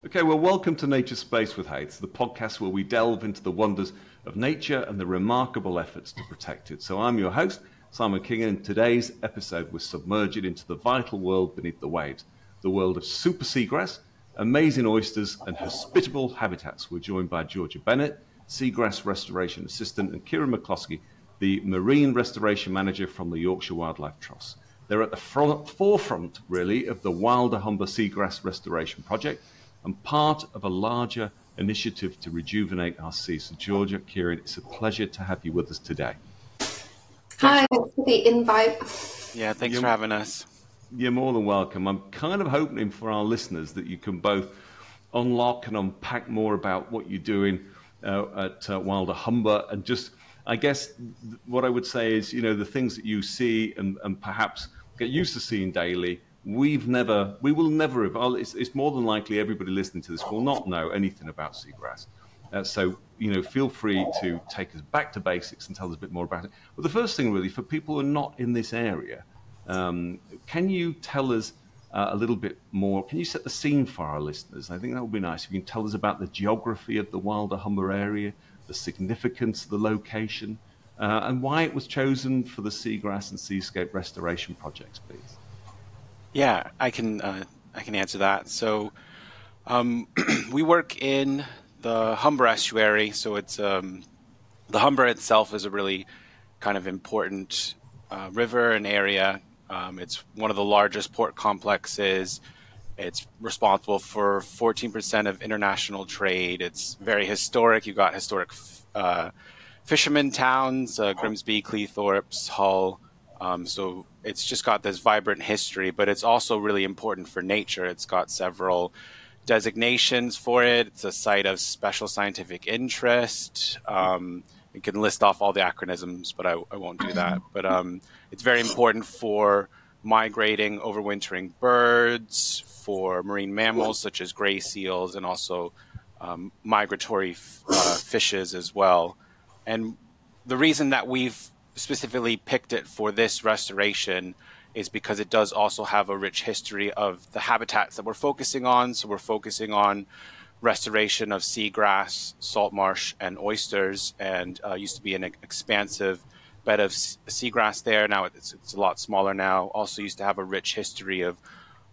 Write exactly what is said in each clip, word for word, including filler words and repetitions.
Okay, well, welcome to Nature Space with Hayes, the podcast where we delve into the wonders of nature and the remarkable efforts to protect it. So I'm your host, Simon King, and in today's episode, we're submerged into the vital world beneath the waves, the world of super seagrass, amazing oysters, and hospitable habitats. We're joined by Georgia Bennett, Seagrass Restoration Assistant, and Kieran McCloskey, the Marine Restoration Manager from the Yorkshire Wildlife Trust. They're at the front, forefront, really, of the Wilder Humber Seagrass Restoration Project and part of a larger initiative to rejuvenate our seas. So, Georgia, Kieran, it's a pleasure to have you with us today. Hi, thanks for the invite. Yeah, thanks you're, for having us. You're more than welcome. I'm kind of hoping for our listeners that you can both unlock and unpack more about what you're doing uh, at uh, Wilder Humber, and just, I guess, th- what I would say is, you know, the things that you see and, and perhaps get used to seeing daily. We've never, we will never have, it's, it's more than likely everybody listening to this will not know anything about seagrass. Uh, so, you know, feel free to take us back to basics and tell us a bit more about it. But the first thing, really, for people who are not in this area, um, can you tell us uh, a little bit more? Can you set the scene for our listeners? I think that would be nice. If you can tell us about the geography of the Wilder Humber area, the significance of the location, uh, and why it was chosen for the Seagrass and Seascape Restoration projects, please. Yeah, I can uh, I can answer that. So um, we work in the Humber estuary. So it's um, the Humber itself is a really kind of important uh, river and area. Um, it's one of the largest port complexes. It's responsible for fourteen percent of international trade. It's very historic. You've got historic uh, fishermen towns, uh, Grimsby, Cleethorpes, Hull. Um, so it's just got this vibrant history, but it's also really important for nature. It's got several designations for it. It's a site of special scientific interest. Um, you can list off all the acronyms, but I, I won't do that. But um, it's very important for migrating, overwintering birds, for marine mammals such as gray seals, and also um, migratory uh, fishes as well. And the reason that we've specifically picked it for this restoration is because it does also have a rich history of the habitats that we're focusing on. So we're focusing on restoration of seagrass, salt marsh, and oysters, and uh, used to be an expansive bed of seagrass there. Now it's, it's a lot smaller now. Also used to have a rich history of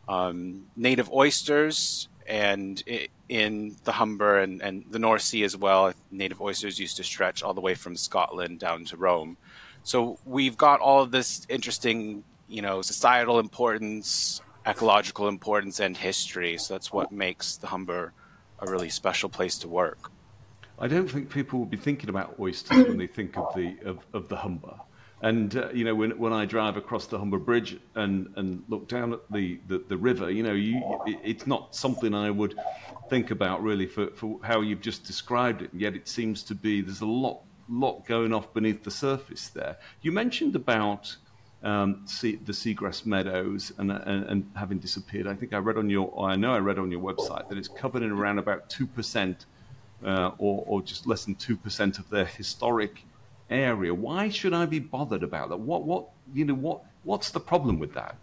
um, native oysters, and it, in the Humber and, and the North Sea as well, native oysters used to stretch all the way from Scotland down to Rome. So we've got all of this interesting, you know, societal importance, ecological importance, and history. So that's what makes the Humber a really special place to work. I don't think people will be thinking about oysters when they think of the of, of the Humber. And, uh, you know, when when I drive across the Humber Bridge and, and look down at the, the, the river, you know, you, it, it's not something I would think about really for, for how you've just described it. And yet it seems to be, there's a lot lot going off beneath the surface there. You mentioned about um, sea, the seagrass meadows and, and, and having disappeared. I think I read on your, or I know I read on your website that it's covered in around about two percent uh, or, or just less than two percent of their historic area. Why should I be bothered about that? What, what, you know, what, what's the problem with that?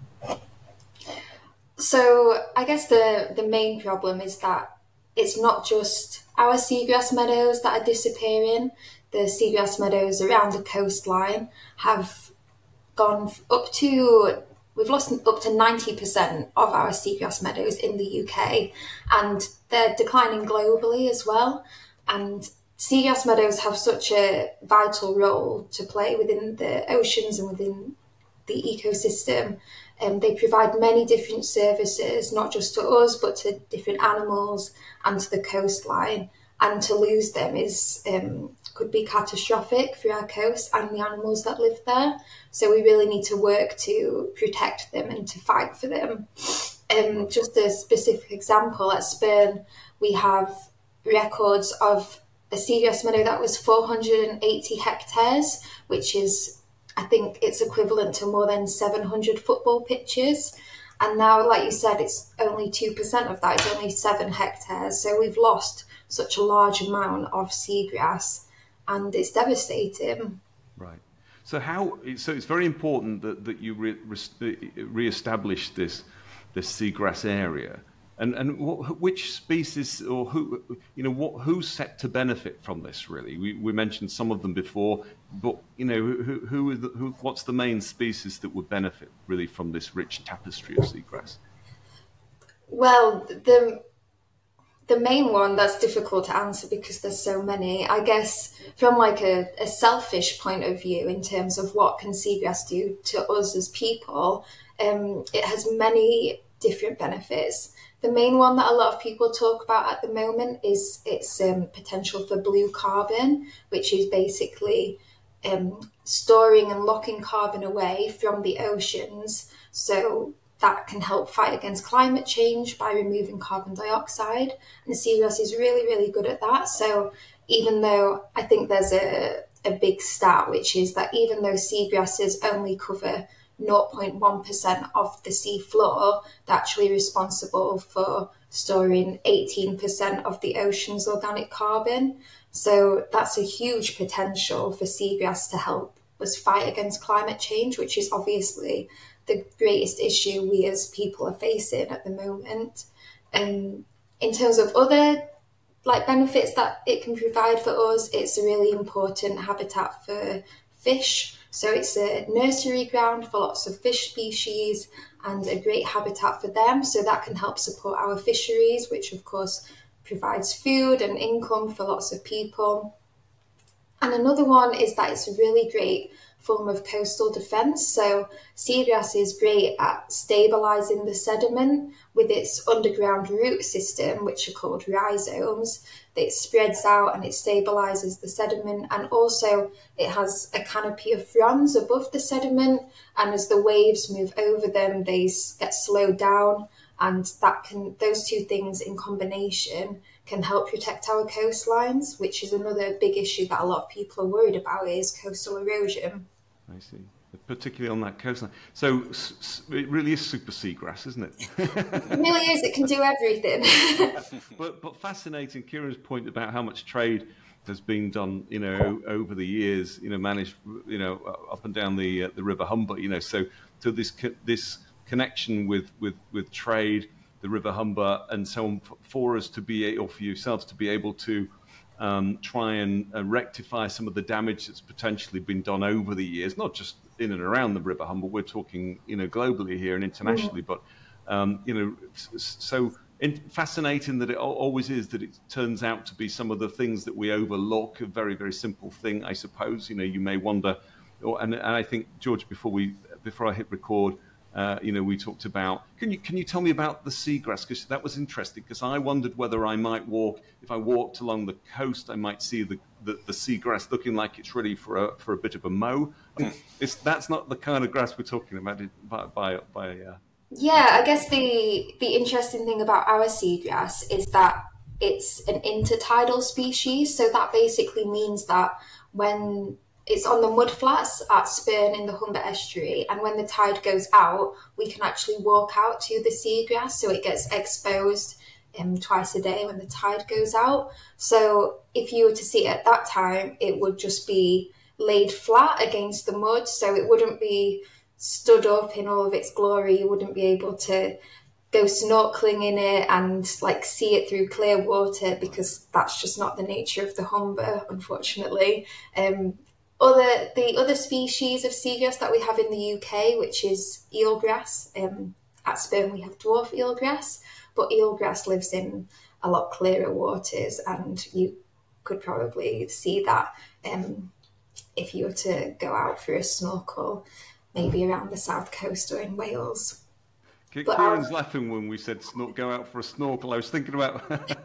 So I guess the, the main problem is that it's not just our seagrass meadows that are disappearing. The seagrass meadows around the coastline have gone up to, we've lost up to ninety percent of our seagrass meadows in the U K, and they're declining globally as well. And seagrass meadows have such a vital role to play within the oceans and within the ecosystem. Um, they provide many different services, not just to us, but to different animals and to the coastline. And to lose them is um, could be catastrophic for our coast and the animals that live there. So we really need to work to protect them and to fight for them. Um, just a specific example, at Spurn, we have records of a seagrass meadow that was four hundred eighty hectares, which is, I think it's equivalent to more than seven hundred football pitches. And now, like you said, it's only two percent of that, it's only seven hectares. So we've lost such a large amount of seagrass, and it's devastating. Right. So how? So it's very important that, that you re, re, re-establish this this seagrass area. And and what, which species or who you know what who's set to benefit from this? Really, we, we mentioned some of them before, but you know who who, are the, who what's the main species that would benefit really from this rich tapestry of seagrass? Well, the the main one that's difficult to answer because there's so many. I guess from like a, a selfish point of view, in terms of what can seagrass do to us as people, um, it has many different benefits. The main one that a lot of people talk about at the moment is its um, potential for blue carbon, which is basically um, storing and locking carbon away from the oceans. So that can help fight against climate change by removing carbon dioxide. And seagrass is really, really good at that. So even though I think there's a, a big stat, which is that even though seagrasses only cover zero point one percent of the sea floor, they're actually responsible for storing eighteen percent of the ocean's organic carbon. So that's a huge potential for seagrass to help us fight against climate change, which is obviously the greatest issue we as people are facing at the moment. And in terms of other like benefits that it can provide for us, it's a really important habitat for fish. So it's a nursery ground for lots of fish species and a great habitat for them. So that can help support our fisheries, which of course provides food and income for lots of people. And another one is that it's a really great form of coastal defence. So seagrass is great at stabilising the sediment with its underground root system, which are called rhizomes. It spreads out and it stabilises the sediment, and also it has a canopy of fronds above the sediment, and as the waves move over them, they get slowed down, and that can those two things in combination can help protect our coastlines, which is another big issue that a lot of people are worried about, is coastal erosion. I see, particularly on that coastline. So it really is super seagrass, isn't it? It really is. It can do everything. but but fascinating. Kieran's point about how much trade has been done, you know, over the years, you know, managed, you know, up and down the uh, the River Humber, you know, so so this co- this connection with with with trade, the River Humber, and so on, for us to be, or for yourselves to be able to um, try and uh, rectify some of the damage that's potentially been done over the years, not just in and around the River Humber. We're talking, you know, globally here and internationally, mm. but um, you know, so in, fascinating that it always is that it turns out to be some of the things that we overlook. A very, very simple thing, I suppose. You know, you may wonder, or, and, and I think, George, before we before I hit record, Uh, you know, we talked about, can you can you tell me about the seagrass? Because that was interesting, because I wondered whether I might walk, if I walked along the coast, I might see the, the, the seagrass looking like it's ready for a for a bit of a mow. It's, that's not the kind of grass we're talking about by... by, by uh... Yeah, I guess the, the interesting thing about our seagrass is that it's an intertidal species. So that basically means that when it's on the mudflats at Spurn in the Humber estuary, and when the tide goes out, we can actually walk out to the seagrass, so it gets exposed um, twice a day when the tide goes out. So if you were to see it at that time, it would just be laid flat against the mud, so it wouldn't be stood up in all of its glory. You wouldn't be able to go snorkeling in it and like see it through clear water, because that's just not the nature of the Humber, unfortunately. Um, Other the other species of seagrass that we have in the U K, which is eelgrass. Um, at Spurn we have dwarf eelgrass, but eelgrass lives in a lot clearer waters, and you could probably see that um, if you were to go out for a snorkel, maybe around the south coast or in Wales. But Kieran's um, laughing when we said snor- go out for a snorkel. I was thinking about,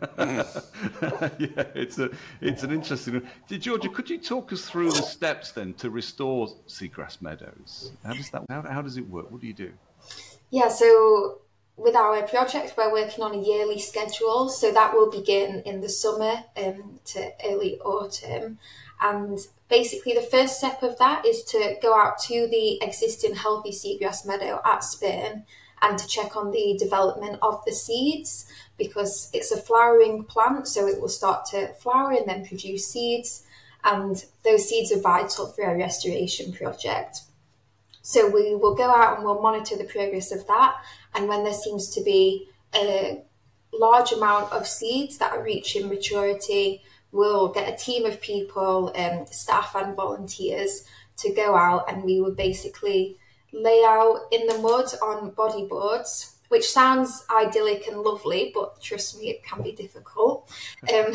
yeah, it's a it's an interesting. Georgia, could you talk us through the steps then to restore seagrass meadows? How does that? How, how does it work? What do you do? Yeah, so with our project, we're working on a yearly schedule. So that will begin in the summer um, to early autumn, and basically the first step of that is to go out to the existing healthy seagrass meadow at Spurn and to check on the development of the seeds, because it's a flowering plant, so it will start to flower and then produce seeds, and those seeds are vital for our restoration project. So we will go out and we'll monitor the progress of that, and when there seems to be a large amount of seeds that are reaching maturity, we'll get a team of people, um, staff and volunteers, to go out, and we would basically lay out in the mud on bodyboards, which sounds idyllic and lovely, but trust me, it can be difficult. Um,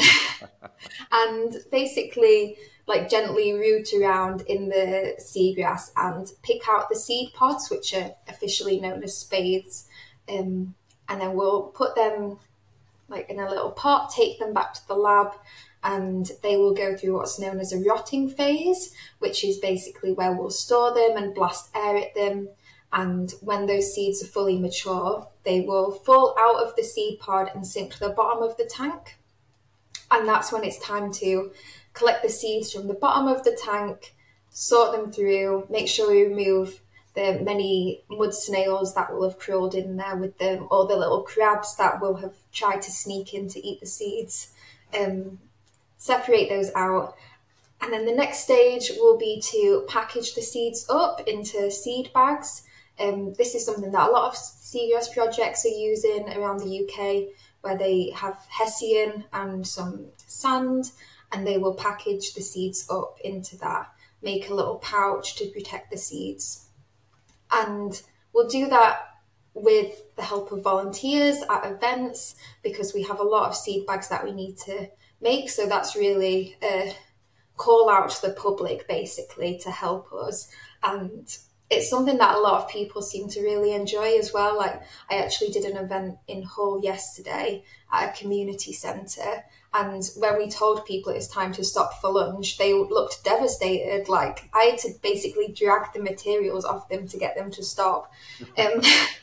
and basically, like gently root around in the seagrass and pick out the seed pods, which are officially known as spathes. Um, and then we'll put them like in a little pot, take them back to the lab, and they will go through what's known as a rotting phase, which is basically where we'll store them and blast air at them. And when those seeds are fully mature, they will fall out of the seed pod and sink to the bottom of the tank. And that's when it's time to collect the seeds from the bottom of the tank, sort them through, make sure we remove the many mud snails that will have crawled in there with them, or the little crabs that will have tried to sneak in to eat the seeds. Um, separate those out. And then the next stage will be to package the seeds up into seed bags. Um, this is something that a lot of seagrass projects are using around the U K, where they have hessian and some sand, and they will package the seeds up into that, make a little pouch to protect the seeds. And we'll do that with the help of volunteers at events, because we have a lot of seed bags that we need to make. So that's really a call out to the public, basically, to help us. And it's something that a lot of people seem to really enjoy as well. Like, I actually did an event in Hull yesterday at a community centre, and when we told people it was time to stop for lunch, they looked devastated. Like, I had to basically drag the materials off them to get them to stop. Um,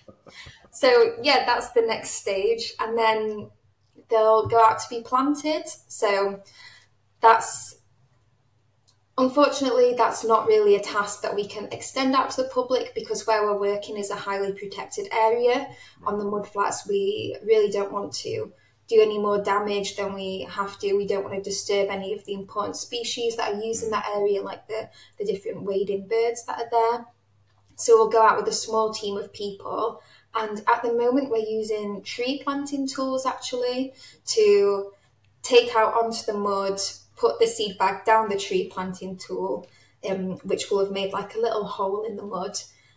so yeah, that's the next stage. And then they'll go out to be planted. So that's, unfortunately, that's not really a task that we can extend out to the public, because where we're working is a highly protected area. On the mudflats, we really don't want to do any more damage than we have to. We don't want to disturb any of the important species that are used in that area, like the, the different wading birds that are there. So we'll go out with a small team of people. And at the moment, we're using tree planting tools, actually, to take out onto the mud, put the seed bag down the tree planting tool, um, which will have made like a little hole in the mud,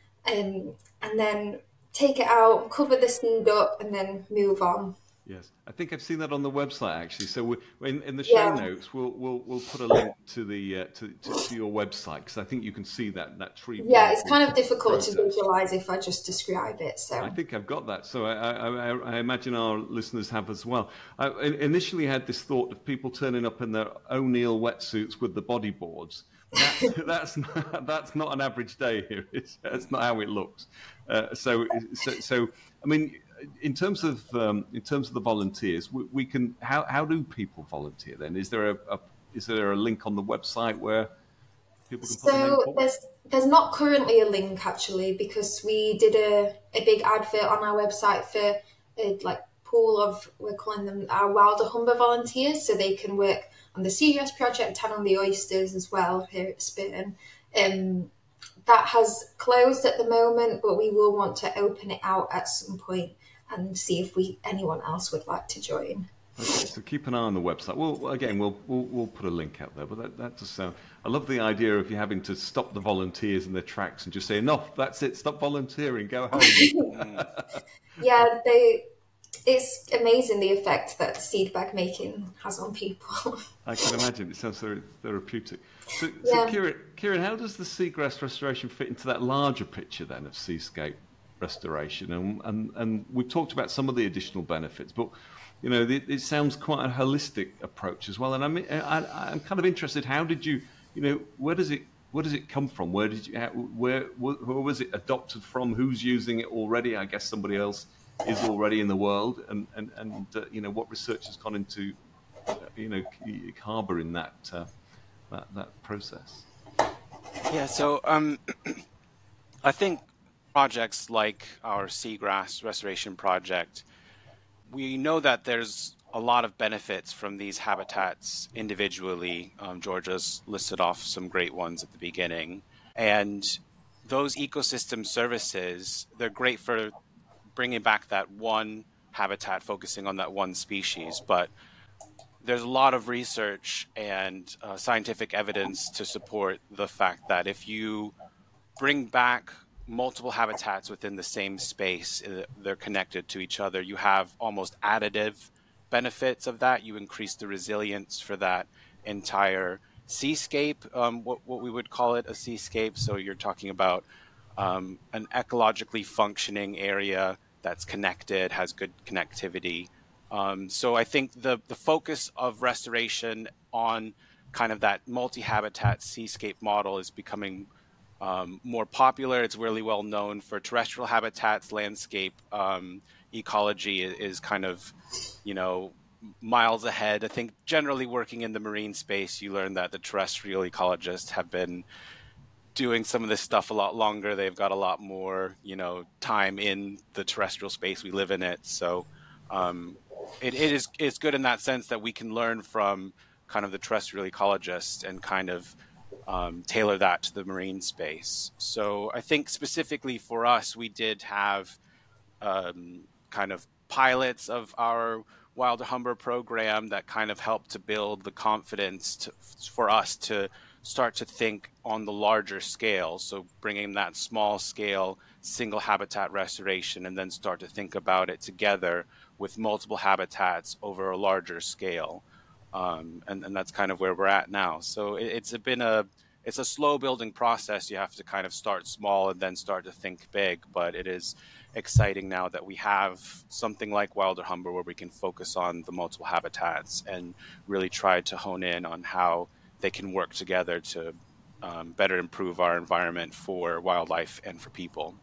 um, and then take it out, cover the seed up, and then move on. Yes, I think I've seen that on the website actually. So we, in, in the show Yeah. notes, we'll we'll we'll put a link to the uh, to, to to your website, because I think you can see that that tree. Yeah, it's kind of difficult process. to visualize if I just describe it. So I think I've got that. So I, I, I imagine our listeners have as well. I initially had this thought of people turning up in their O'Neill wetsuits with the bodyboards. That's that's not, that's not an average day here. It's, that's not how it looks. Uh, so, so so I mean, in terms of um, in terms of the volunteers, we, we can. How how do people volunteer then? Is there a, a is there a link on the website where people can put their name So forward? there's there's not currently a link, actually, because we did a, a big advert on our website for a like pool of, we're calling them our Wilder Humber volunteers, so they can work on the seagrass project and on the oysters as well here at Spurn. Um, that has closed at the moment, but we will want to open it out at some point and see if we anyone else would like to join. Okay, so keep an eye on the website. Well, again, we'll we'll, we'll put a link out there. But that, that just sound. I love the idea of you having to stop the volunteers in their tracks and just say, "Enough! That's it. Stop volunteering. Go home." Yeah, they. It's amazing the effect that seed bag making has on people. I can imagine. It sounds very therapeutic. So, Yeah. so Kieran, Kieran, how does the seagrass restoration fit into that larger picture then of seascape restoration? And and and we've talked about some of the additional benefits, but you know, it, it sounds quite a holistic approach as well. And I'm I, I'm kind of interested. How did you, you know, where does it where does it come from? Where did you how, where where was it adopted from? Who's using it already? I guess somebody else is already in the world, and and and uh, you know, what research has gone into uh, you know harbouring that uh, that that process. Yeah, so um, I think projects like our seagrass restoration project, we know that there's a lot of benefits from these habitats individually. Um, Georgia's listed off some great ones at the beginning. And those ecosystem services, they're great for bringing back that one habitat focusing on that one species, but there's a lot of research and uh, scientific evidence to support the fact that if you bring back multiple habitats within the same space, uh, they're connected to each other, you have almost additive benefits of that. You increase the resilience for that entire seascape, um, what, what we would call it, a seascape. So you're talking about um, an ecologically functioning area that's connected, has good connectivity. Um, so I think the, the focus of restoration on kind of that multi-habitat seascape model is becoming um, more popular. It's really well known for terrestrial habitats. Landscape um, ecology is, is kind of, you know, miles ahead. I think generally working in the marine space, you learn that the terrestrial ecologists have been doing some of this stuff a lot longer. They've got a lot more, you know, time in the terrestrial space. We live in it. So um, it, it is it's good in that sense that we can learn from kind of the terrestrial ecologists and kind of um, tailor that to the marine space. So I think specifically for us, we did have um, kind of pilots of our Wilder Humber program that kind of helped to build the confidence to, for us to start to think on the larger scale. So bringing that small scale single habitat restoration and then start to think about it together with multiple habitats over a larger scale. Um, and, and that's kind of where we're at now. So it, it's been a it's a slow building process. You have to kind of start small and then start to think big. But it is exciting now that we have something like Wilder Humber where we can focus on the multiple habitats and really try to hone in on how they can work together to um, better improve our environment for wildlife and for people.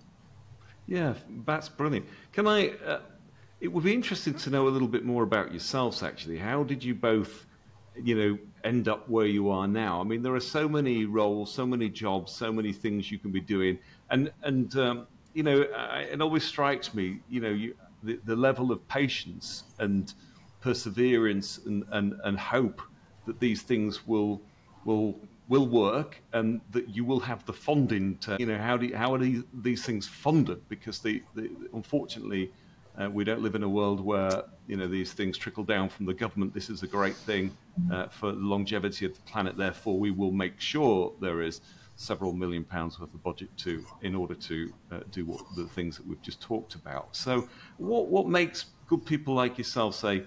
Yeah, that's brilliant. Can I? Uh, it would be interesting to know a little bit more about yourselves. Actually, how did you both, you know, end up where you are now? I mean, there are so many roles, so many jobs, so many things you can be doing, and and um, you know, I, it always strikes me, you know, you, the, the level of patience and perseverance and, and, and hope that these things will will will work, and that you will have the funding to, you know, how do you, how are these, these things funded? Because they, they unfortunately, uh, we don't live in a world where, you know, these things trickle down from the government. This is a great thing uh, for the longevity of the planet. Therefore, we will make sure there is several million pounds worth of budget to in order to uh, do what, the things that we've just talked about. So, what what makes good people like yourself say,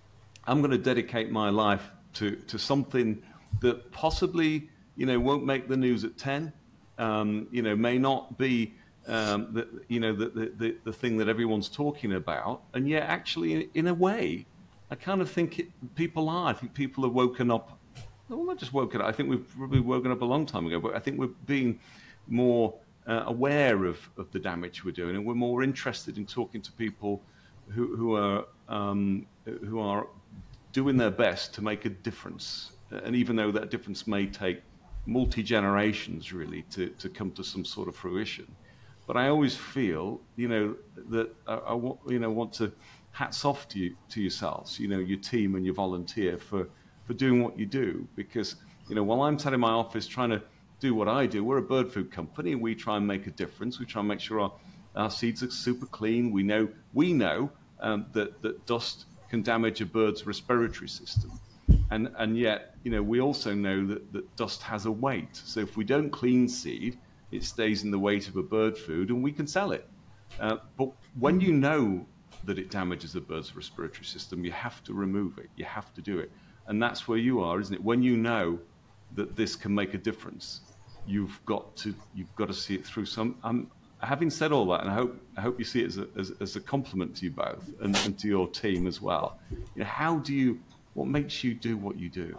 I'm going to dedicate my life to to something that possibly, you know, won't make the news at ten, um, you know, may not be, um, the, you know, the, the, the thing that everyone's talking about. And yet, actually, in, in a way, I kind of think it, people are. I think people have woken up. Well, not just woken up. I think we've probably woken up a long time ago, but I think we're being more uh, aware of, of the damage we're doing. And we're more interested in talking to people who, who are um, who are doing their best to make a difference. And even though that difference may take multi-generations really to, to come to some sort of fruition, but I always feel, you know, that I, I want, you know, want to hats off to you, to yourselves, you know, your team and your volunteer for, for doing what you do. Because, you know, while I'm sat in my office trying to do what I do, we're a bird food company. We try and make a difference. We try and make sure our, our seeds are super clean. We know, we know um, that, that dust can damage a bird's respiratory system. And and yet, you know, we also know that, that dust has a weight. So if we don't clean seed, it stays in the weight of a bird food and we can sell it. Uh, but when you know that it damages a bird's respiratory system, you have to remove it. You have to do it. And that's where you are, isn't it? When you know that this can make a difference, you've got to you've got to see it through. Some. Um, having said all that, and I hope I hope you see it as a, as, as a compliment to you both and, and to your team as well. You know, how do you? What makes you do what you do?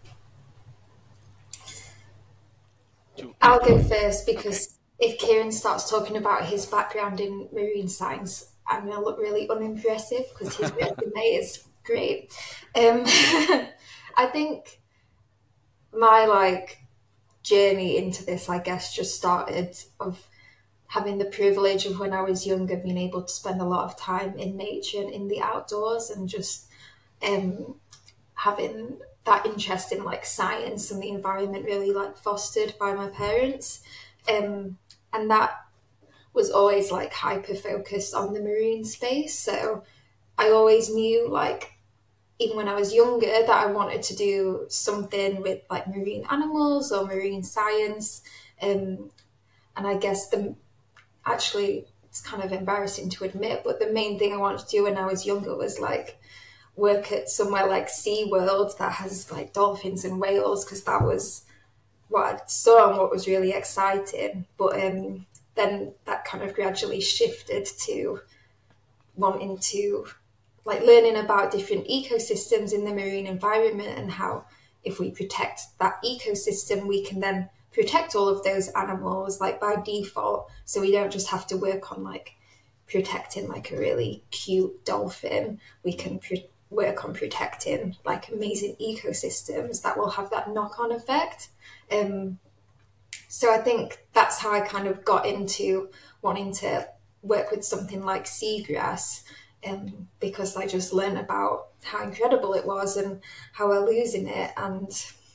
I'll go first, because if Kieran starts talking about his background in marine science, I'm going to look really unimpressive because his resume is great. Um, I think my like journey into this, I guess, just started of having the privilege of when I was younger being able to spend a lot of time in nature and in the outdoors, and just um, having that interest in like science and the environment really like fostered by my parents. Um, and that was always like hyper focused on the marine space. So I always knew, like, even when I was younger, that I wanted to do something with like marine animals or marine science. Um, and I guess the actually it's kind of embarrassing to admit, but the main thing I wanted to do when I was younger was like work at somewhere like SeaWorld that has like dolphins and whales, because that was what I saw and what was really exciting. But um, then that kind of gradually shifted to wanting to like learning about different ecosystems in the marine environment, and how if we protect that ecosystem, we can then protect all of those animals like by default. So we don't just have to work on like protecting like a really cute dolphin. We can pr- work on protecting like amazing ecosystems that will have that knock-on effect. Um, so I think that's how I kind of got into wanting to work with something like seagrass, um, because I just learned about how incredible it was and how we're losing it. And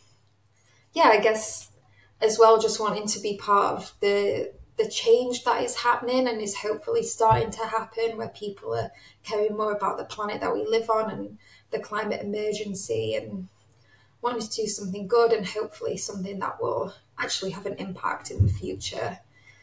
yeah, I guess as well, just wanting to be part of the the change that is happening and is hopefully starting to happen, where people are caring more about the planet that we live on and the climate emergency, and wanting to do something good and hopefully something that will actually have an impact in the future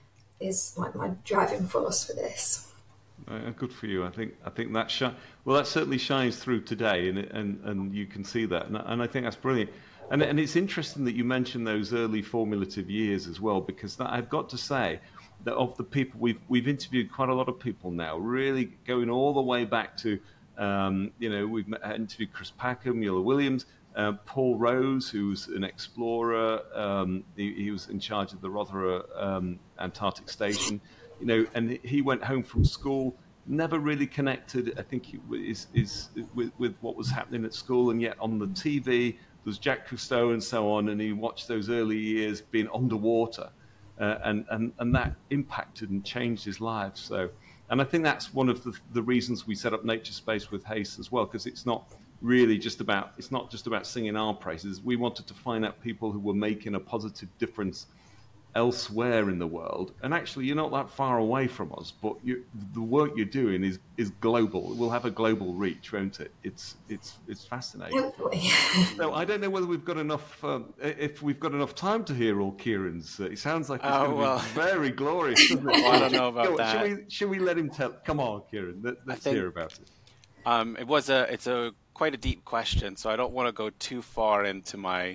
is like my driving force for this. Uh, good for you. I think I think that shi- well, that certainly shines through today, and and and you can see that, and, and I think that's brilliant. And and it's interesting that you mentioned those early formative years as well, because that, I've got to say that of the people we've we've interviewed quite a lot of people now, really going all the way back to, um, you know, we've met, interviewed Chris Packham, Mueller Williams, uh, Paul Rose, who's an explorer. Um, he, he was in charge of the Rothera um, Antarctic Station. You know, and he went home from school, never really connected, I think, is, is with, with what was happening at school, and yet on the T V, there's Jacques Cousteau and so on, and he watched those early years being underwater, uh, and, and, and that impacted and changed his life. So, and I think that's one of the, the reasons we set up Nature Space with Haste as well, because it's not really just about, it's not just about singing our praises. We wanted to find out people who were making a positive difference elsewhere in the world, and actually you're not that far away from us, but you, the work you're doing is is global. It will have a global reach, won't it? It's it's it's fascinating. Hopefully. So I don't know whether we've got enough um, if we've got enough time to hear all Kieran's. Uh, it sounds like it's Oh, going to well. be very glorious, doesn't it? Well, I don't know about Go on, that. Should we should we let him tell? Come on, Kieran. Let, let's think- hear about it. Um, it was a it's a quite a deep question, so I don't want to go too far into my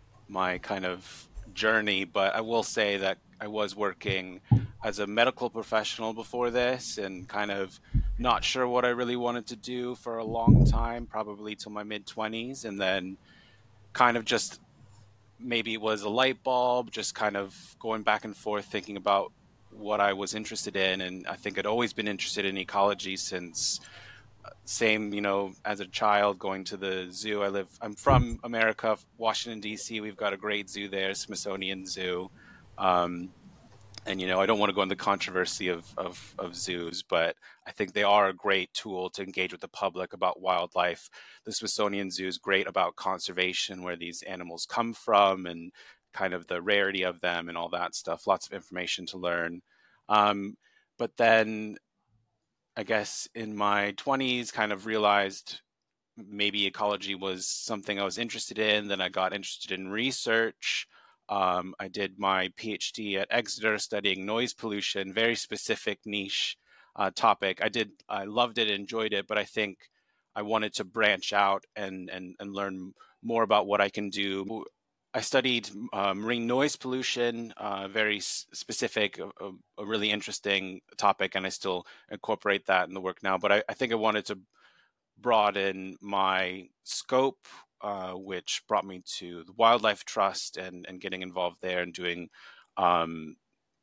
my kind of journey, but I will say that I was working as a medical professional before this, and kind of not sure what I really wanted to do for a long time, probably till my mid twenties, and then kind of just maybe it was a light bulb, just kind of going back and forth thinking about what I was interested in. And I think I'd always been interested in ecology since same, you know, as a child going to the zoo. I live, I'm from America, Washington, D C. We've got a great zoo there, Smithsonian Zoo. Um, and, you know, I don't want to go into the controversy of, of, of zoos, but I think they are a great tool to engage with the public about wildlife. The Smithsonian Zoo is great about conservation, where these animals come from and kind of the rarity of them and all that stuff. Lots of information to learn. Um, but then I guess in my twenties, kind of realized maybe ecology was something I was interested in. Then I got interested in research. Um, I did my PhD at Exeter studying noise pollution, very specific niche uh, topic. I did, I loved it, enjoyed it, but I think I wanted to branch out and, and, and learn more about what I can do. I studied uh, marine noise pollution, uh, very s- specific, a, a really interesting topic, and I still incorporate that in the work now. But I, I think I wanted to broaden my scope, uh, which brought me to the Wildlife Trust and, and getting involved there and doing um,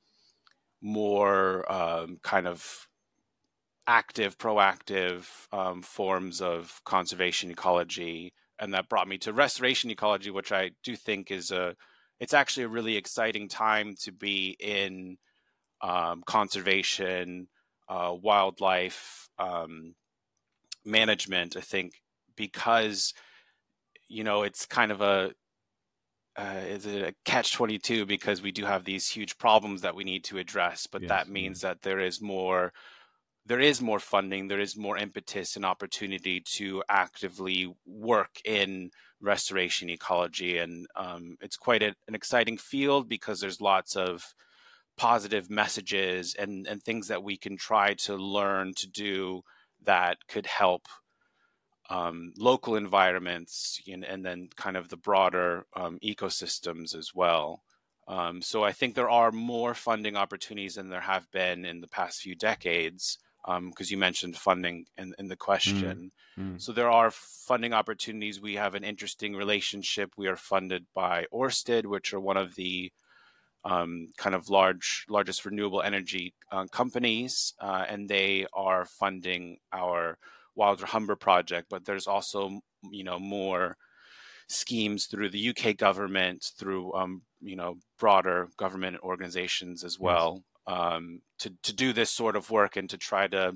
more um, kind of active, proactive um, forms of conservation ecology. And that brought me to restoration ecology, which I do think is a, it's actually a really exciting time to be in um, conservation, uh, wildlife um, management, I think, because, you know, it's kind of a, uh, is it a catch twenty-two, because we do have these huge problems that we need to address, but Yes, that means yeah. that there is more there is more funding, there is more impetus and opportunity to actively work in restoration ecology. And um, it's quite a, an exciting field because there's lots of positive messages and, and things that we can try to learn to do that could help um, local environments and, and then kind of the broader um, ecosystems as well. Um, so I think there are more funding opportunities than there have been in the past few decades, because um, you mentioned funding in, in the question. Mm, mm. So there are funding opportunities. We have an interesting relationship. We are funded by Ørsted, which are one of the um, kind of large, largest renewable energy uh, companies, uh, and they are funding our Wilder Humber project. But there's also, you know, more schemes through the U K government, through um, you know, broader government organizations as well. Yes. Um, to, to do this sort of work and to try to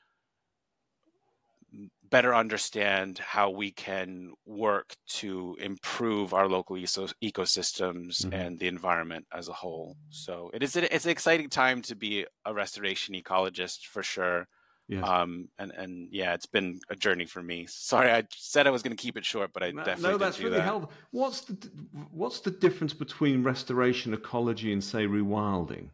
better understand how we can work to improve our local eco- ecosystems mm-hmm. and the environment as a whole. So it is it's an exciting time to be a restoration ecologist for sure. Yes. Um, and, and yeah, it's been a journey for me. Sorry, I said I was going to keep it short, but I no, definitely no, that's didn't do really that. helpful. What's the what's the difference between restoration ecology and, say, rewilding?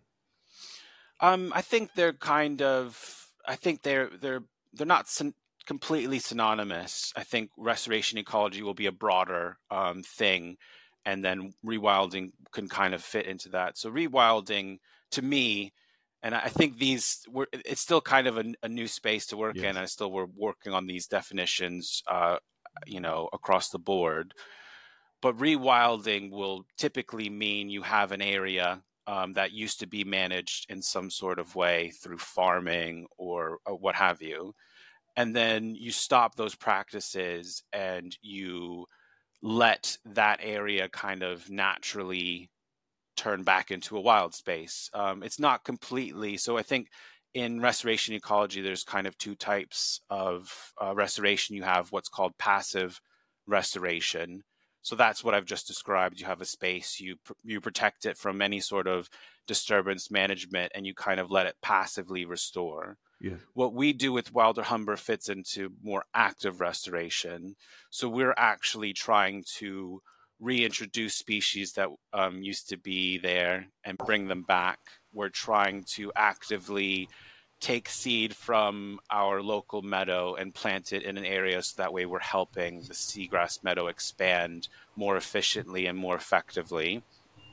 Um, I think they're kind of. I think they're they're they're not syn- completely synonymous. I think restoration ecology will be a broader um, thing, and then rewilding can kind of fit into that. So rewilding, to me. And I think these, were, it's still kind of a, a new space to work yes. in. I still we're working on these definitions, uh, you know, across the board. But rewilding will typically mean you have an area um, that used to be managed in some sort of way through farming or, or what have you. And then you stop those practices and you let that area kind of naturally turn back into a wild space. Um, it's not completely. So I think in restoration ecology, there's kind of two types of uh, restoration. You have what's called passive restoration. So that's what I've just described. You have a space, you you protect it from any sort of disturbance management, and you kind of let it passively restore. Yeah. What we do with Wilder Humber fits into more active restoration. So we're actually trying to reintroduce species that um, used to be there and bring them back. We're trying to actively take seed from our local meadow and plant it in an area so that way we're helping the seagrass meadow expand more efficiently and more effectively.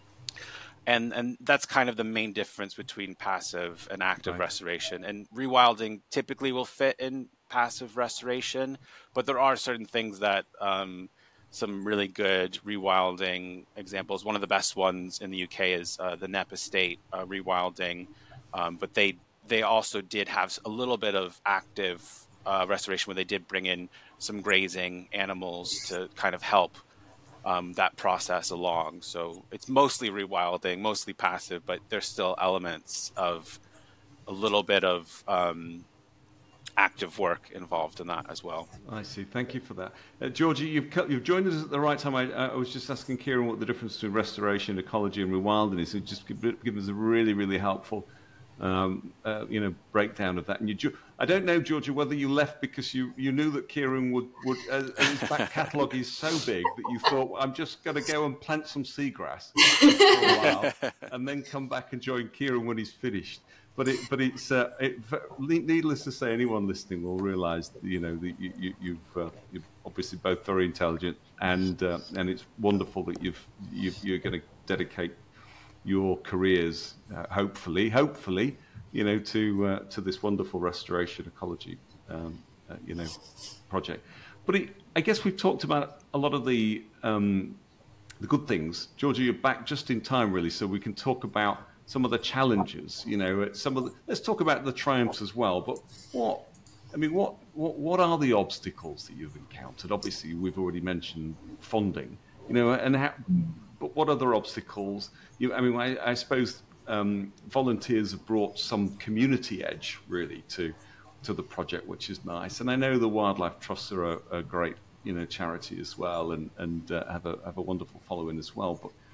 And and that's kind of the main difference between passive and active right. restoration. And rewilding typically will fit in passive restoration, but there are certain things that um, some really good rewilding examples. One of the best ones in the U K is uh, the Knepp Estate uh, rewilding, um, but they they also did have a little bit of active uh, restoration where they did bring in some grazing animals to kind of help um, that process along. So it's mostly rewilding, mostly passive, but there's still elements of a little bit of um, active work involved in that as well. I see. Thank you for that. Uh, Georgie, you've, cut, you've joined us at the right time. I, I was just asking Kieran what the difference between restoration, ecology and rewilding is. So just give, give us a really, really helpful um, uh, you know, breakdown of that. And you, I don't know, Georgie, whether you left because you, you knew that Kieran would, would uh, his back catalogue is so big that you thought, well, I'm just going to go and plant some seagrass for a while and then come back and join Kieran when he's finished. But it, but it's uh, it, needless to say, anyone listening will realise that you know that you, you, you've uh, you're obviously both very intelligent, and uh, and it's wonderful that you've, you've you're going to dedicate your careers, uh, hopefully, hopefully, you know, to uh, to this wonderful restoration ecology, um, uh, you know, project. But it, I guess we've talked about a lot of the um, the good things. Georgie, you're back just in time, really, so we can talk about some of the challenges, you know, some of the, let's talk about the triumphs as well. But what, I mean, what, what, what are the obstacles that you've encountered? Obviously, we've already mentioned funding, you know, and how, but what other obstacles? You, I mean, I, I suppose um, volunteers have brought some community edge really to to the project, which is nice. And I know the Wildlife Trusts are a, a great, you know, charity as well, and and uh, have a have a wonderful following as well. But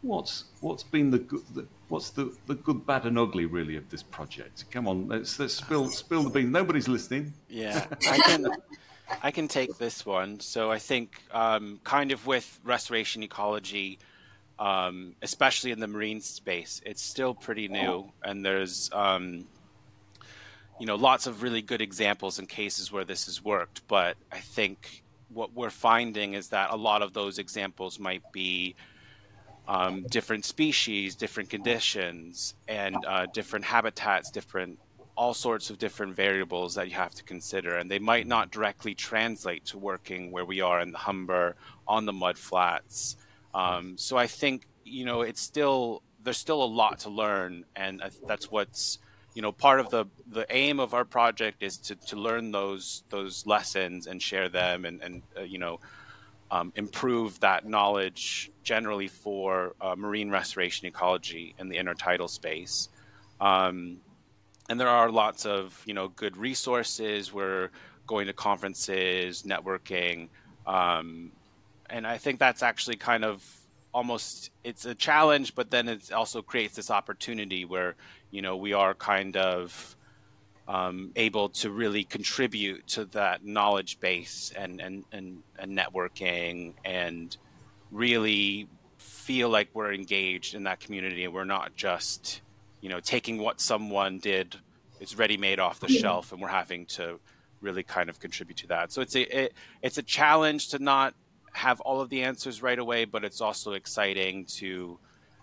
what's what's been the good, the, what's the, the good, bad, and ugly really of this project? Come on, let's let's spill spill the beans. Nobody's listening. Yeah, I can I can take this one. So I think um, kind of with restoration ecology, um, especially in the marine space, it's still pretty new, and there's um, you know lots of really good examples and cases where this has worked. But I think what we're finding is that a lot of those examples might be um, different species, different conditions, and uh, different habitats, different all sorts of different variables that you have to consider, and they might not directly translate to working where we are in the Humber on the mudflats. Um, so I think you know it's still there's still a lot to learn, and that's what's you know part of the the aim of our project is to to learn those those lessons and share them, and and uh, you know. Um, improve that knowledge generally for uh, marine restoration ecology in the intertidal space. Um, and there are lots of, you know, good resources. We're going to conferences, networking. Um, and I think that's actually kind of almost, it's a challenge, but then it also creates this opportunity where, you know, we are kind of Um, able to really contribute to that knowledge base and, and, and, and networking, and really feel like we're engaged in that community, and we're not just, you know, taking what someone did, it's ready made off the shelf, and we're having to really kind of contribute to that. So it's a it, it's a challenge to not have all of the answers right away, but it's also exciting to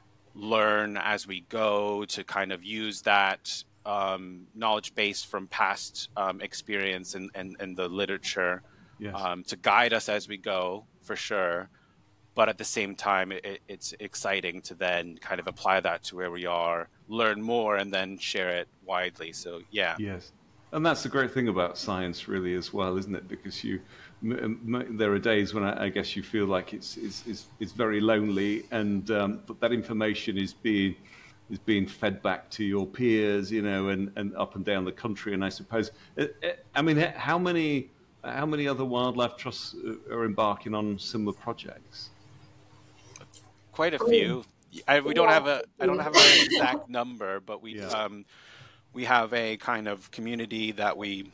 learn as we go, to kind of use that um, knowledge base from past um, experience and, and, and the literature Yes. um, to guide us as we go, for sure. But at the same time, it, it's exciting to then kind of apply that to where we are, learn more, and then share it widely. So, yeah. Yes. And that's the great thing about science, really, as well, isn't it? Because you, m- m- there are days when I, I guess you feel like it's it's it's, it's very lonely, and um, but that information is being is being fed back to your peers, you know, and, and up and down the country. And I suppose, I mean, how many how many other wildlife trusts are embarking on similar projects? Quite a few. I, we don't have a I don't have an exact number, but we. Yeah. Um, We have a kind of community that we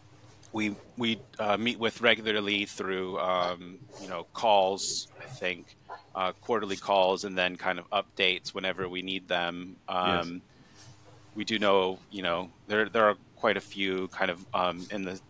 we we uh, meet with regularly through um, you know calls, I think, uh, quarterly calls, and then kind of updates whenever we need them. Um, yes. We do know you know there there are quite a few kind of um, in the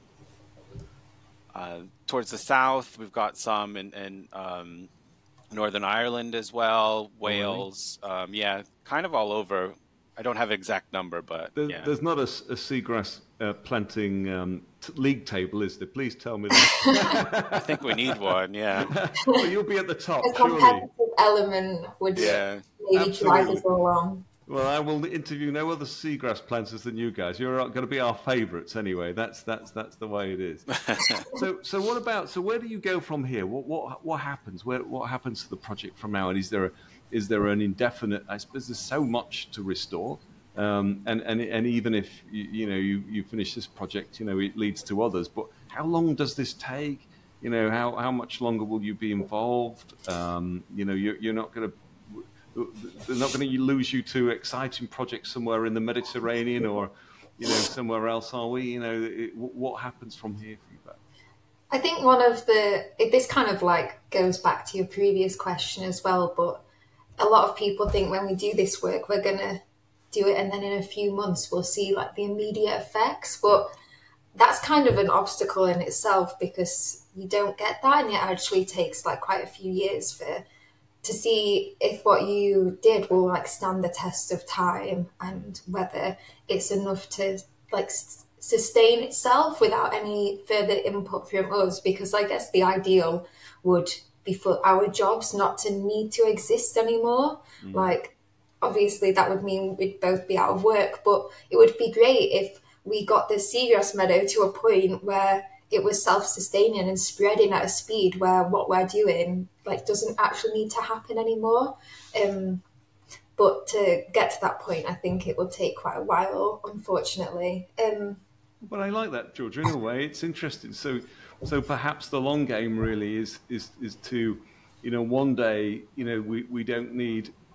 uh, towards the south. We've got some in, in um, Northern Ireland as well, Wales. Oh, really? um, yeah, kind of all over. I don't have an exact number, but there, yeah. There's not a, a seagrass uh, planting um, t- league table, is there? Please tell me that. I think we need one, yeah. Well, you'll be at the top, a competitive surely. element would yeah, maybe drive us along. Well, I will interview no other seagrass planters than you guys. You're going to be our favourites anyway. That's that's that's the way it is. so so what about? So where do you go from here? What what what happens? Where what happens to the project from now? And is there a, is there an indefinite? I suppose there's so much to restore, um, and and and even if you, you know you, you finish this project, you know it leads to others. But how long does this take? You know how how much longer will you be involved? Um, you know you're you're not going to. They're not going to lose you to exciting projects somewhere in the Mediterranean or, you know, somewhere else, are we? You know, it, what happens from here for you both? I think one of the, it, this kind of like goes back to your previous question as well, but a lot of people think when we do this work, we're going to do it and then in a few months we'll see like the immediate effects. But that's kind of an obstacle in itself because you don't get that, and it actually takes like quite a few years for to see if what you did will like stand the test of time and whether it's enough to like s- sustain itself without any further input from us. Because I guess the ideal would be for our jobs not to need to exist anymore. Mm. Like, obviously that would mean we'd both be out of work, but it would be great if we got the seagrass meadow to a point where it was self-sustaining and spreading at a speed where what we're doing like doesn't actually need to happen anymore. Um, but to get to that point, I think it will take quite a while, unfortunately. Um, but I like that, Georgia. In a way, it's interesting. So, so perhaps the long game really is is is to, you know, one day, you know, we, we don't need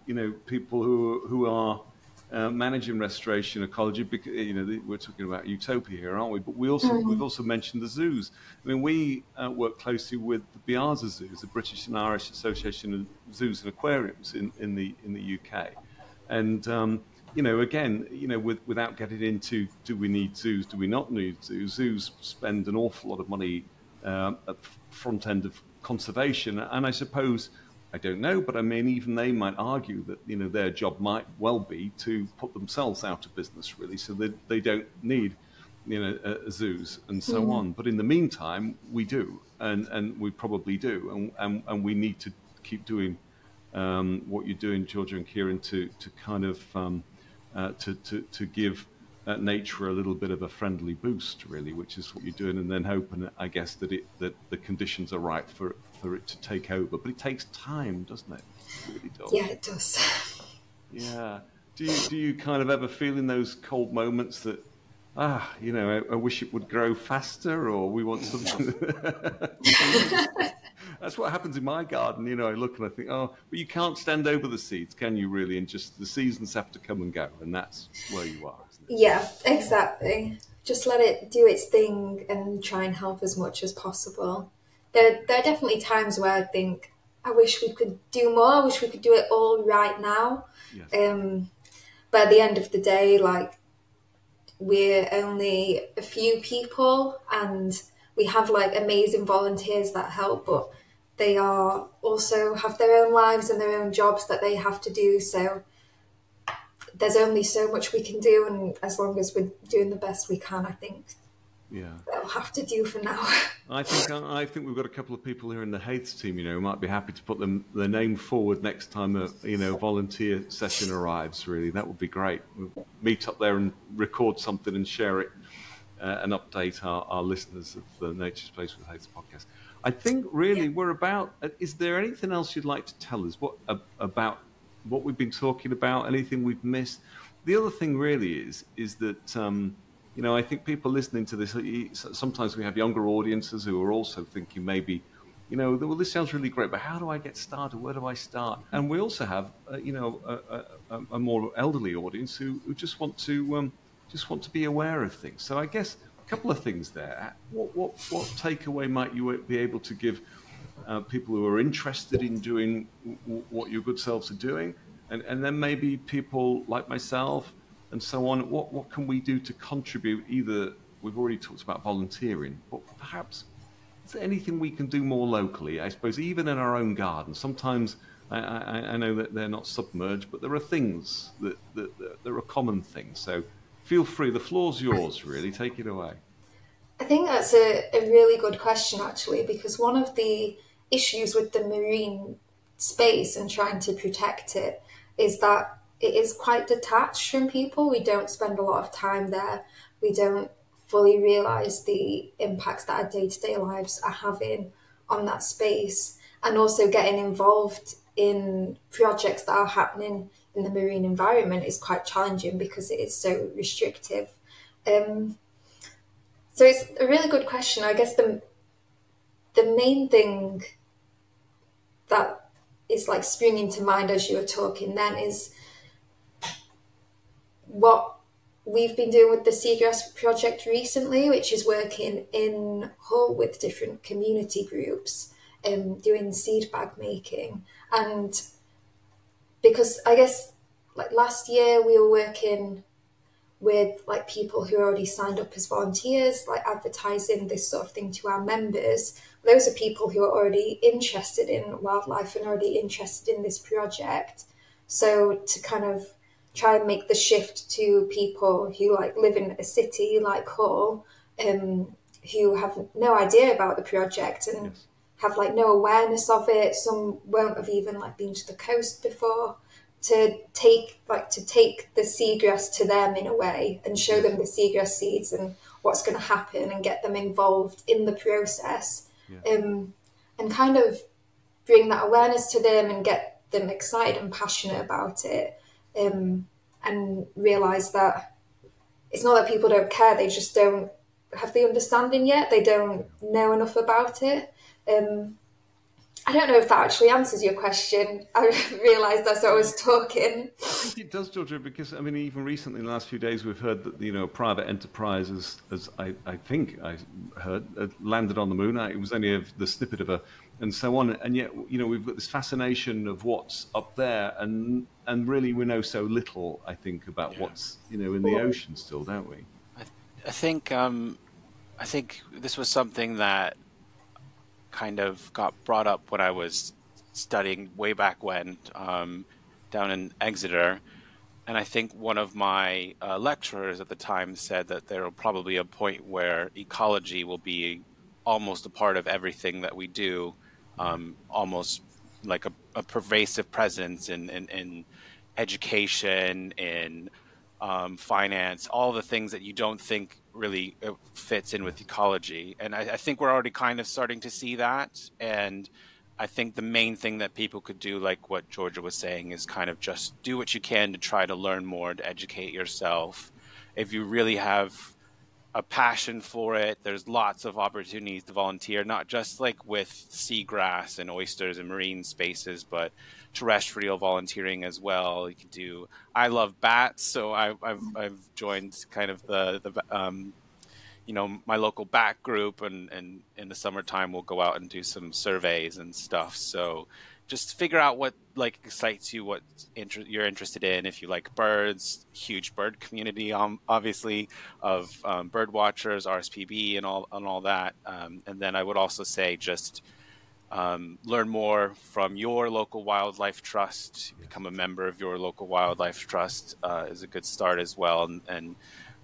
you know, people who who are uh, managing restoration ecology. Because, you know, we're talking about utopia here, aren't we? But we also Mm. we've also mentioned the zoos. I mean, we uh, work closely with the Biarza Zoos, the British and Irish Association of Zoos and Aquariums in, in the in the U K, and um, you know, again, you know, with, without getting into do we need zoos, do we not need zoos? Zoos spend an awful lot of money um, at the front end of conservation, and I suppose, I don't know, but I mean, even they might argue that, you know, their job might well be to put themselves out of business, really, so that they don't need, you know, uh, zoos and so Mm. on. But in the meantime, we do, and, and we probably do, and, and, and we need to keep doing um, what you're doing, Georgia and Kieran, to to kind of um, uh, to, to to give uh, nature a little bit of a friendly boost, really, which is what you're doing, and then hoping, I guess, that it that the conditions are right for for it to take over. But it takes time, doesn't it? It really does. Yeah, it does. Yeah. Do you do you kind of ever feel in those cold moments that, ah, you know, I, I wish it would grow faster, or we want something? That's what happens in my garden. You know, I look and I think, oh, but you can't stand over the seeds, can you, really? And just the seasons have to come and go, and that's where you are, isn't it? Yeah, exactly. Just let it do its thing and try and help as much as possible. There, there are definitely times where I think, I wish we could do more. I wish we could do it all right now. Yes. Um, but at the end of the day, like, we're only a few people, and we have like amazing volunteers that help, but they are also have their own lives and their own jobs that they have to do. So there's only so much we can do, and as long as we're doing the best we can, I think Yeah. that'll have to do for now. I think I think we've got a couple of people here in the Hayes team, you know, who might be happy to put them their name forward next time a you know volunteer session arrives. Really, that would be great. We'll meet up there and record something and share it uh, and update our, our listeners of the Nature's Place with Hayes podcast. I think really we're about. Is there anything else you'd like to tell us? What uh, about what we've been talking about? Anything we've missed? The other thing really is is that. Um, You know, I think people listening to this, sometimes we have younger audiences who are also thinking maybe, you know, well, this sounds really great, but how do I get started? Where do I start? And we also have, uh, you know, a, a, a more elderly audience who, who just want to um, just want to be aware of things. So I guess a couple of things there. What what, what takeaway might you be able to give uh, people who are interested in doing w- what your good selves are doing, and and then maybe people like myself and so on, what, what can we do to contribute? Either, we've already talked about volunteering, but perhaps is there anything we can do more locally? I suppose even in our own garden. Sometimes I, I, I know that they're not submerged, but there are things that, that, that there are common things. So feel free. The floor's yours, really. Take it away. I think that's a, a really good question, actually, because one of the issues with the marine space and trying to protect it is that it is quite detached from people. We don't spend a lot of time there. We don't fully realise the impacts that our day-to-day lives are having on that space. And also getting involved in projects that are happening in the marine environment is quite challenging because it is so restrictive. Um, so it's a really good question. I guess the the main thing that is like springing to mind as you were talking then is what we've been doing with the Seagrass Project recently, which is working in Hull with different community groups, um, doing seed bag making. And because I guess like last year we were working with like people who already signed up as volunteers, like advertising this sort of thing to our members. Those are people who are already interested in wildlife and already interested in this project. So to kind of try and make the shift to people who like live in a city like Hull, um, who have no idea about the project and Yes. have like no awareness of it. Some won't have even like been to the coast before. To take like to take the seagrass to them in a way and show them the seagrass seeds and what's going to happen and get them involved in the process, Yeah. um, and kind of bring that awareness to them and get them excited and passionate about it, um, and realise that it's not that people don't care, they just don't have the understanding yet, they don't know enough about it. Um, I don't know if that actually answers your question. I realised as I was talking. I think it does, Georgia, because I mean, even recently, in the last few days, we've heard that you know private enterprises, as I, I think I heard, uh, landed on the moon. It was only a, the snippet of a, and so on. And yet, you know, we've got this fascination of what's up there, and and really we know so little. I think about yeah. what's you know in the ocean still, don't we? I, I think um, I think this was something that kind of got brought up when I was studying way back when um, down in Exeter. And I think one of my uh, lecturers at the time said that there will probably be a point where ecology will be almost a part of everything that we do, um, almost like a, a pervasive presence in, in, in education, in um, finance, all the things that you don't think really fits in with ecology. And I, I think we're already kind of starting to see that. And I think the main thing that people could do, like what Georgia was saying, is kind of just do what you can to try to learn more, to educate yourself. If you really have a passion for it, there's lots of opportunities to volunteer, not just like with seagrass and oysters and marine spaces, but terrestrial volunteering as well. You can do, I love bats, so I, I've I've joined kind of the, the um, you know, my local bat group, and, and in the summertime we'll go out and do some surveys and stuff. So just figure out what like excites you, what inter- you're interested in. If you like birds, huge bird community, um, obviously, of um, bird watchers, R S P B, and all and all that. Um, and then I would also say just um, learn more from your local wildlife trust. Become a member of your local wildlife trust uh, is a good start as well, and, and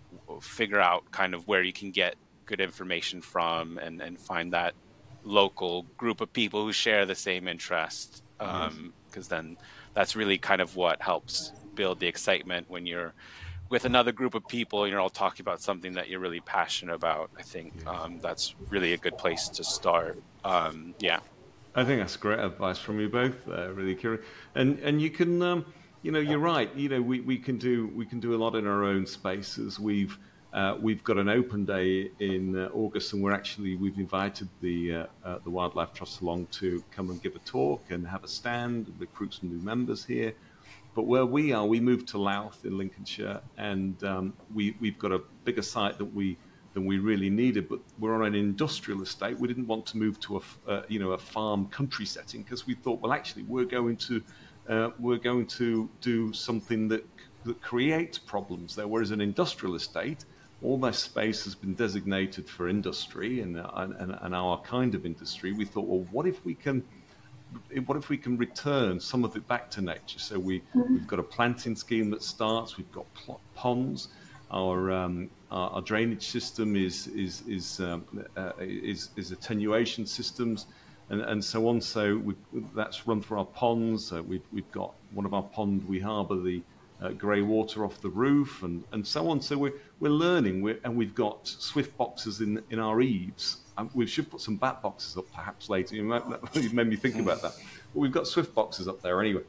figure out kind of where you can get good information from, and, and find that local group of people who share the same interest, um, because then that's really kind of what helps build the excitement when you're with another group of people and you're all talking about something that you're really passionate about. I think um, that's really a good place to start. Um, yeah. I think that's great advice from you both, uh, really, Kieran. And and you can, um, you know, you're right. You know, we, we can do we can do a lot in our own spaces. We've Uh, we've got an open day in uh, August, and we're actually we've invited the uh, uh, the Wildlife Trust along to come and give a talk and have a stand, and recruit some new members here. But where we are, we moved to Louth in Lincolnshire, and um, we we've got a bigger site that we than we really needed. But we're on an industrial estate. We didn't want to move to a uh, you know a farm country setting, because we thought, well, actually, we're going to uh, we're going to do something that that creates problems there. Whereas an industrial estate, all that space has been designated for industry and, and, and our kind of industry. We thought, well, what if we can, what if we can return some of it back to nature? So we we've got a planting scheme that starts. We've got ponds. Our um, our, our drainage system is is is um, uh, is, is attenuation systems, and, and so on. So we, that's run through our ponds. Uh, we've we've got one of our ponds. We harbour the Uh, grey water off the roof, and, and so on. So we're we're learning, we're, and we've got swift boxes in in our eaves. Um, we should put some bat boxes up perhaps later. You made, you made me think about that. But we've got swift boxes up there anyway,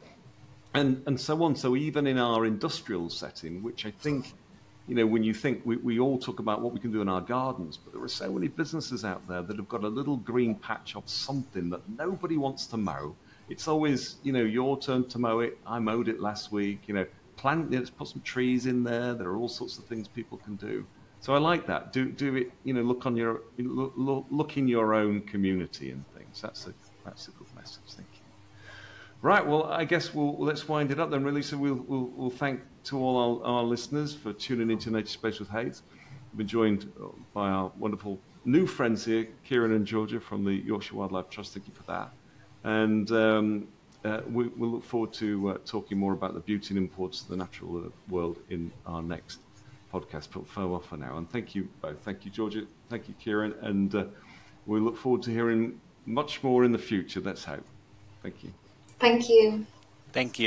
and and so on. So even in our industrial setting, which I think, you know, when you think we, we all talk about what we can do in our gardens, but there are so many businesses out there that have got a little green patch of something that nobody wants to mow. It's always, you know, your turn to mow it. I mowed it last week. You know. Plant, let's put some trees in there. There are all sorts of things people can do. So I like that. Do do it. You know, look on your look, look in your own community and things. That's a that's a good message. Thank you. Right. Well, I guess we'll let's wind it up then. Really. So we'll we'll, we'll thank to all our, our listeners for tuning into Nature Space with Hayes. We've been joined by our wonderful new friends here, Kieran and Georgia from the Yorkshire Wildlife Trust. Thank you for that. And um, Uh, we, we'll look forward to uh, talking more about the beauty and importance of the natural world in our next podcast. But farewell for now. And thank you both. Thank you, Georgia. Thank you, Kieran. And uh, we look forward to hearing much more in the future. Let's hope. Thank you. Thank you. Thank you.